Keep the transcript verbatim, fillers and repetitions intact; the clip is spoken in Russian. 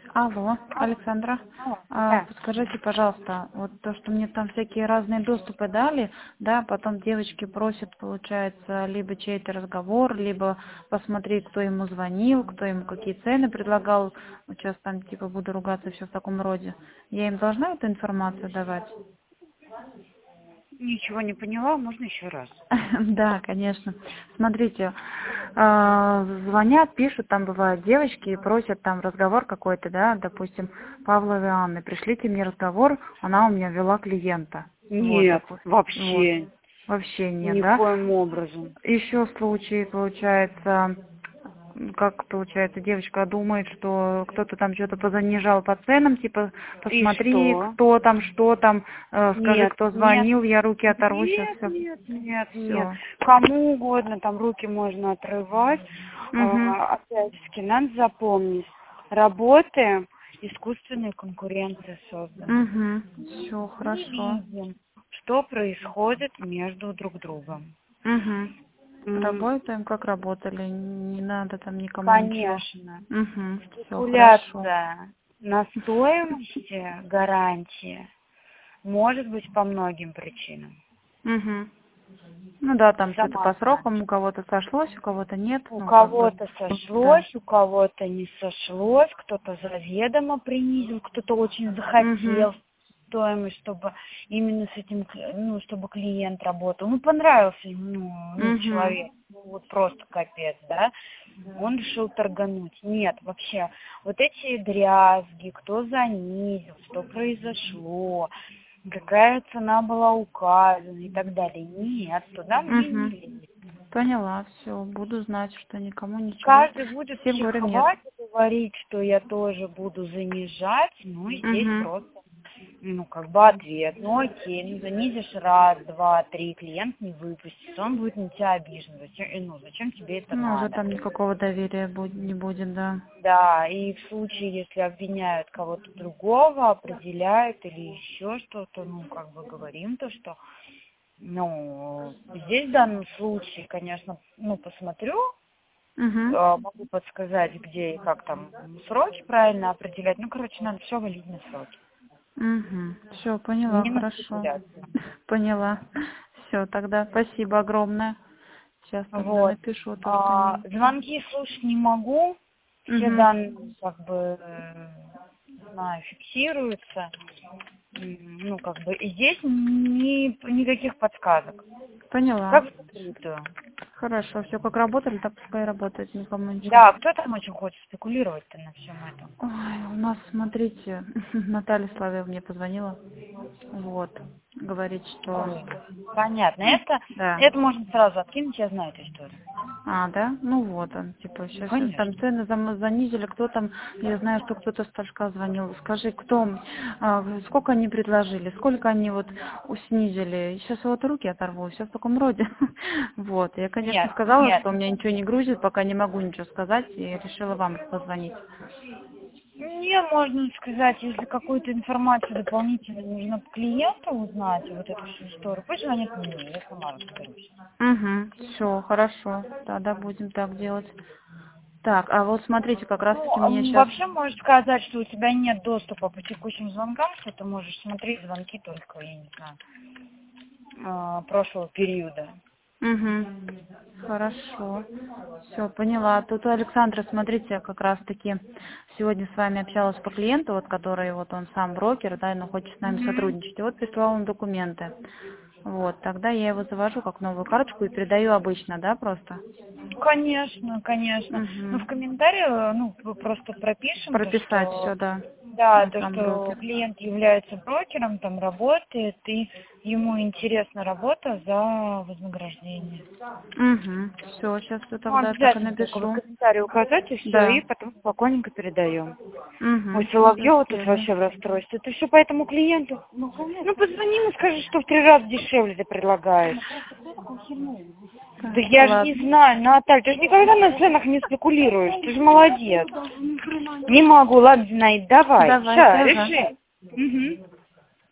Алло, Александра, Алло, а, да. подскажите, пожалуйста, вот то, что мне там всякие разные доступы дали, да, потом девочки просят, получается, либо чей-то разговор, либо посмотреть, кто ему звонил, кто ему какие цены предлагал, вот сейчас там типа буду ругаться, все в таком роде. Я им должна эту информацию давать? Ничего не поняла, можно еще раз? Да, конечно. Смотрите, а, звонят, пишут, там бывают девочки и просят там разговор какой-то, да, допустим, Павловой Анны, пришлите мне разговор, она у меня вела клиента. Вот, Нет, допустим, вот. вообще, Вообще нет, да? никоим образом. Еще случай, получается, м, как получается, девочка думает, что кто-то там что-то позанижал по ценам, типа, И посмотри, что? кто там, что там, э, скажи, Нет, кто нет, звонил, я руки оторву сейчас, нет, все. нет, нет, нет. Все. Кому угодно там руки можно отрывать. Угу. А, опять-таки, надо запомнить, работаем, искусственная конкуренция создана. Угу. Все, Мы хорошо. видим, что происходит между друг другом. Угу. М, Работаем, как работали. Не надо там никому ничего. Конечно. Угу. Все, хорошо. Спекуляция на стоимости гарантии может быть по многим причинам. Угу. Ну да, там что-то Сама по срокам знаешь. у кого-то сошлось, у кого-то нет. У Ну, как бы, кого-то да. сошлось, у кого-то не сошлось, кто-то заведомо принизил, кто-то очень Угу. захотел стоимость, чтобы именно с этим, к- ну, чтобы клиент работал. Ну, понравился ему, ну, Угу. человек, ну, вот просто капец, да. Он решил торгануть. Нет, вообще, вот эти дрязги, кто занизил, что произошло, какая цена была указана и так далее. Нет, туда мне не Угу. лезть. Поняла, все. Буду знать, что никому ничего. Каждый будет Всем говорю нет. психовать и говорить, что я тоже буду занижать, ну и здесь Угу. просто, ну, как бы ответ. Ну, окей, ну, занизишь раз, два, три, клиент не выпустится, он будет на тебя обижен. Зачем, э, ну, зачем тебе это Ну, уже надо? там никакого доверия будет, не будет, да. Да, и в случае, если обвиняют кого-то другого, определяют или еще что-то, ну, как бы говорим то, что, ну, здесь в данном случае, конечно, ну, посмотрю, Угу. э, могу подсказать, где и как там сроки правильно определять. Ну, короче, надо все валить на сроки. Угу. Все, поняла, Не на хорошо. спекуляцию. Поняла. Все, тогда спасибо огромное. Сейчас тогда Вот. напишу то, что А, не... звонки слушать не могу. Все Угу. данные, как бы, э, не знаю, фиксируются. М, Ну, как бы, и здесь ни, никаких подсказок. Поняла. Как в закрытую. Хорошо, все как работали, так пускай работает, никому ничего. Да, кто там очень хочет спекулировать-то на всем этом? Ой, у нас, смотрите, Наталья Славева мне позвонила. Вот. Говорит, что... Ой, понятно. Ну, Это, да. это можно сразу откинуть, я знаю эту историю. А, да? Ну вот он, типа, Ну, сейчас, сейчас там конечно. цены зам- занизили, кто там, я знаю, что кто-то с Торжка звонил. Скажи, кто, м, а, сколько они предложили, сколько они вот у- снизили. Сейчас вот руки оторву, все в таком роде. Вот, я, конечно, Нет, сказала, нет. что у меня ничего не грузит, пока не могу ничего сказать, и решила вам позвонить. Мне можно сказать, если какую-то информацию дополнительно нужно по клиенту узнать, вот эту всю историю, пусть звонит мне, я сама разберусь. Угу, все, хорошо, тогда будем так делать. Так, а вот смотрите, как раз Ну, таки мне м, сейчас... вообще можешь сказать, что у тебя нет доступа по текущим звонкам, что ты можешь смотреть звонки только, я не знаю, а, прошлого периода. Угу. Хорошо. Все, поняла. Тут у Александра, смотрите, как раз таки сегодня с вами общалась по клиенту, вот который вот он сам брокер, да, но хочет с нами Мгм. сотрудничать. И вот прислал он документы. Вот, тогда я его завожу как новую карточку и передаю обычно, да, просто? Конечно, конечно. Ну, в Угу. комментарии, э, ну, п- просто пропишем то, Прописать что, все, да. да, Он то, сам что брокер. клиент является брокером, там работает, и ему интересна работа за вознаграждение. Угу. Все, сейчас я Ну, тогда так и обязательно только в напишу. комментарии указать, и все, и Да. потом спокойненько передаем. Ой, Угу. Соловьева тут Спасибо. вообще в расстройстве. Это все по этому клиенту. Ну, позвони ему, скажи, что в три раза дешевле ты предлагаешь. Да Так, я же не ладно. знаю, Наталья, ты же никогда на ценах не спекулируешь, ты же молодец. Не могу, ладно, Зинаида, давай. Давайте, Все, ага. реши. Мгм.